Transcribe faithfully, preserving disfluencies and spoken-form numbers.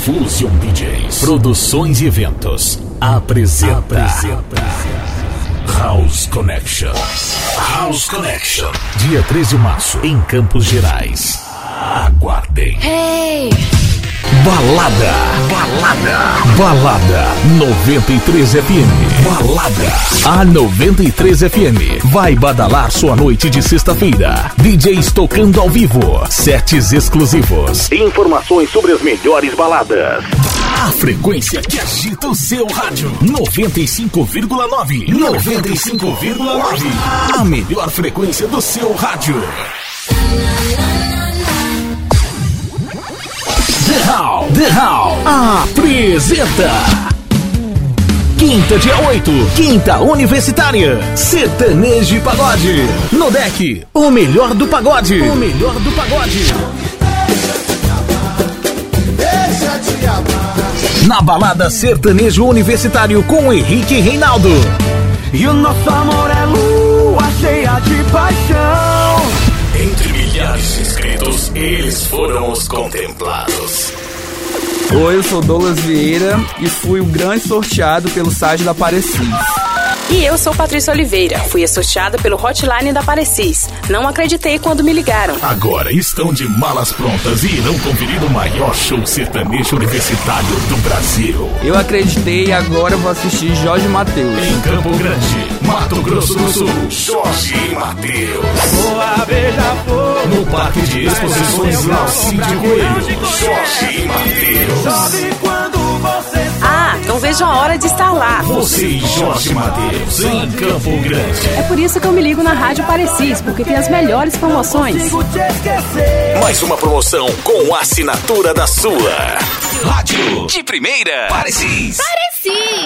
Fusion D Js, Produções e Eventos, apresenta, apresenta House Connection. House Connection, dia três de março, em Campos Gerais. Aguardem. Hey! Balada, balada, balada noventa e três F M. Balada. A noventa e três F M vai badalar sua noite de sexta-feira. D Js tocando ao vivo, sets exclusivos, informações sobre as melhores baladas. A frequência que agita o seu rádio. noventa e cinco vírgula nove. noventa e cinco vírgula nove. A melhor frequência do seu rádio. The Hall, The Hall apresenta Quinta, dia oito, Quinta Universitária, Sertanejo e Pagode. No deck, o melhor do pagode. O melhor do pagode. Na balada Sertanejo Universitário com Henrique Reinaldo. E o nosso amor é lua cheia de paixão. Entre milhares de inscritos, eles foram os contemplados. Oi, eu sou Douglas Vieira e fui o grande sorteado pelo site da Parecis. E eu sou Patrícia Oliveira, fui sorteada pelo hotline da Parecis. Não acreditei quando me ligaram. Agora estão de malas prontas e irão conferir o maior show sertanejo universitário do Brasil. Eu acreditei e agora vou assistir Jorge Mateus. Em Campo Grande, Mato Grosso do Sul, Jorge Mateus. Boa beija-flor. No Parque de Exposições Alcide Coelho, Jorge Mateus. Chove quando você... Ah, não vejo a hora de estar lá. Você e Jorge Mateus em Campo Grande. É por isso que eu me ligo na Rádio Parecis, porque tem as melhores promoções. Consigo te esquecer. Mais uma promoção com a assinatura da sua Rádio de Primeira Parecis. Parecis!